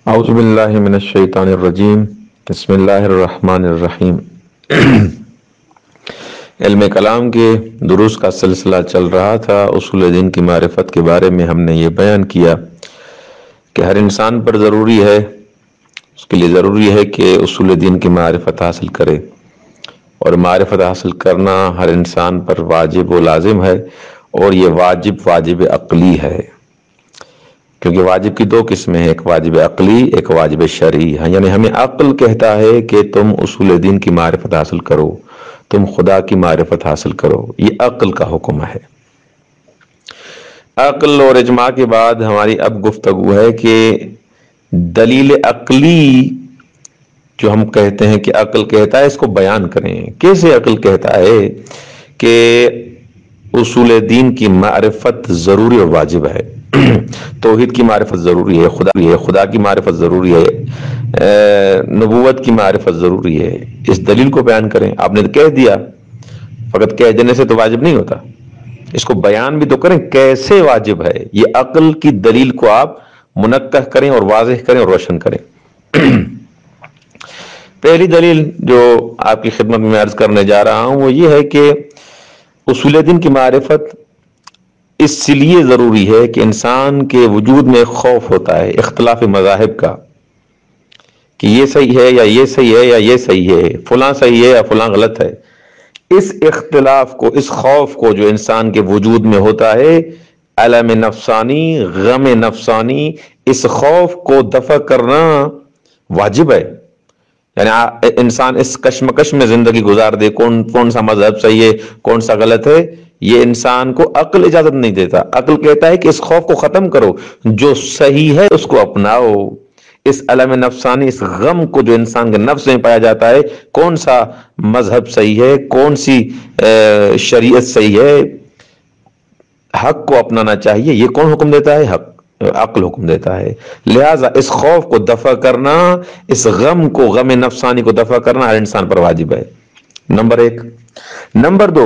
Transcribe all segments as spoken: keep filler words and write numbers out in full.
اعوذ باللہ من الشیطان الرجیم بسم اللہ الرحمن الرحیم۔ علم کلام کے دروس کا سلسلہ چل رہا تھا۔ اصول دین کی معرفت کے بارے میں ہم نے یہ بیان کیا کہ ہر انسان پر ضروری ہے، اس کے لیے ضروری ہے کہ اصول دین کی معرفت حاصل کرے، اور معرفت حاصل کرنا ہر انسان پر واجب و لازم ہے، اور یہ واجب واجب عقلی ہے، کیونکہ واجب کی دو قسمیں ہیں، ایک واجب عقلی، ایک واجب شرعی ہے۔ یعنی ہمیں عقل کہتا ہے کہ تم اصول دین کی معرفت حاصل کرو، تم خدا کی معرفت حاصل کرو، یہ عقل کا حکم ہے۔ عقل اور اجماع کے بعد ہماری اب گفتگو ہے کہ دلیل عقلی جو ہم کہتے ہیں کہ عقل کہتا ہے، اس کو بیان کریں۔ کیسے عقل کہتا ہے کہ اصول دین کی معرفت ضروری اور واجب ہے، توحید کی معرفت ضروری ہے، خدا ہے خدا کی معرفت ضروری ہے، نبوت کی معرفت ضروری ہے، اس دلیل کو بیان کریں۔ آپ نے کہہ دیا، فقط کہہ دینے سے تو واجب نہیں ہوتا، اس کو بیان بھی تو کریں کیسے واجب ہے۔ یہ عقل کی دلیل کو آپ منقح کریں اور واضح کریں اور روشن کریں۔ پہلی دلیل جو آپ کی خدمت میں عرض کرنے جا رہا ہوں وہ یہ ہے کہ اصول دین کی معرفت اس لیے ضروری ہے کہ انسان کے وجود میں خوف ہوتا ہے اختلاف مذاہب کا، کہ یہ صحیح ہے یا یہ صحیح ہے یا یہ صحیح ہے، فلاں صحیح ہے یا فلاں غلط ہے۔ اس اختلاف کو، اس خوف کو جو انسان کے وجود میں ہوتا ہے، علم نفسانی، غم نفسانی، اس خوف کو دفع کرنا واجب ہے۔ یعنی انسان اس کشمکش میں زندگی گزار دے، کون کون سا مذہب صحیح ہے، کون سا غلط ہے، یہ انسان کو عقل اجازت نہیں دیتا۔ عقل کہتا ہے کہ اس خوف کو ختم کرو، جو صحیح ہے اس کو اپناؤ۔ اس علم نفسانی، اس غم کو جو انسان کے نفس میں پایا جاتا ہے، کون سا مذہب صحیح ہے، کون سی شریعت صحیح ہے، حق کو اپنانا چاہیے، یہ کون حکم دیتا ہے؟ حق، عقل حکم دیتا ہے۔ لہٰذا اس خوف کو دفع کرنا، اس غم کو، غم نفسانی کو دفع کرنا ہر انسان پر واجب ہے، نمبر ایک۔ نمبر دو،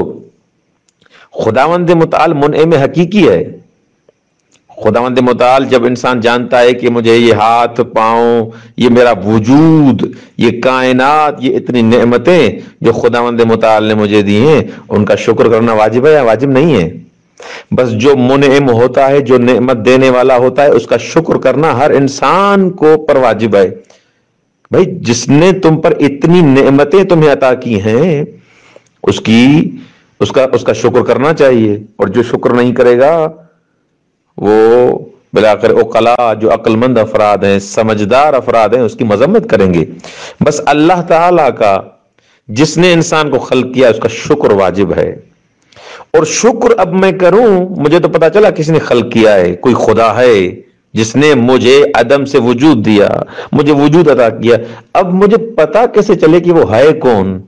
خداوند متعال منعم حقیقی ہے۔ خداوند متعال جب انسان جانتا ہے کہ مجھے یہ ہاتھ پاؤں، یہ میرا وجود، یہ کائنات، یہ اتنی نعمتیں جو خداوند متعال نے مجھے دی ہیں، ان کا شکر کرنا واجب ہے یا واجب نہیں ہے؟ بس جو منعم ہوتا ہے، جو نعمت دینے والا ہوتا ہے، اس کا شکر کرنا ہر انسان کو پر واجب ہے۔ بھائی جس نے تم پر اتنی نعمتیں تمہیں عطا کی ہیں، اس کی اس کا اس کا شکر کرنا چاہیے، اور جو شکر نہیں کرے گا وہ بلاخر عقلاء، جو عقل مند افراد ہیں، سمجھدار افراد ہیں، اس کی مذمت کریں گے۔ بس اللہ تعالیٰ کا، جس نے انسان کو خلق کیا، اس کا شکر واجب ہے۔ اور شکر اب میں کروں، مجھے تو پتا چلا کسی نے خلق کیا ہے، کوئی خدا ہے جس نے مجھے عدم سے وجود دیا، مجھے وجود عطا کیا۔ اب مجھے پتا کیسے چلے کہ وہ ہے کون؟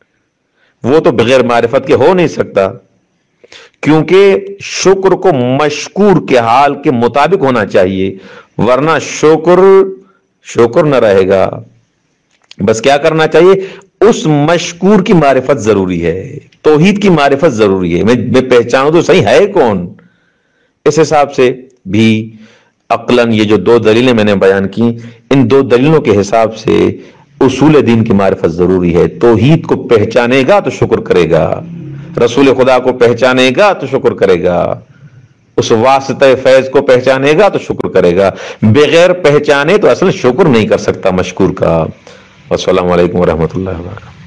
وہ تو بغیر معرفت کے ہو نہیں سکتا، کیونکہ شکر کو مشکور کے حال کے مطابق ہونا چاہیے، ورنہ شکر شکر نہ رہے گا۔ بس کیا کرنا چاہیے؟ اس مشکور کی معرفت ضروری ہے، توحید کی معرفت ضروری ہے، میں پہچانوں تو صحیح ہے کون۔ اس حساب سے بھی عقلاً یہ جو دو دلیلیں میں نے بیان کی، ان دو دلیلوں کے حساب سے اصول دین کی معرفت ضروری ہے۔ توحید کو پہچانے گا تو شکر کرے گا، رسول خدا کو پہچانے گا تو شکر کرے گا، اس واسطہ فیض کو پہچانے گا تو شکر کرے گا۔ بغیر پہچانے تو اصل شکر نہیں کر سکتا مشکور کا۔ والسلام علیکم ورحمۃ اللہ وبرکاتہ۔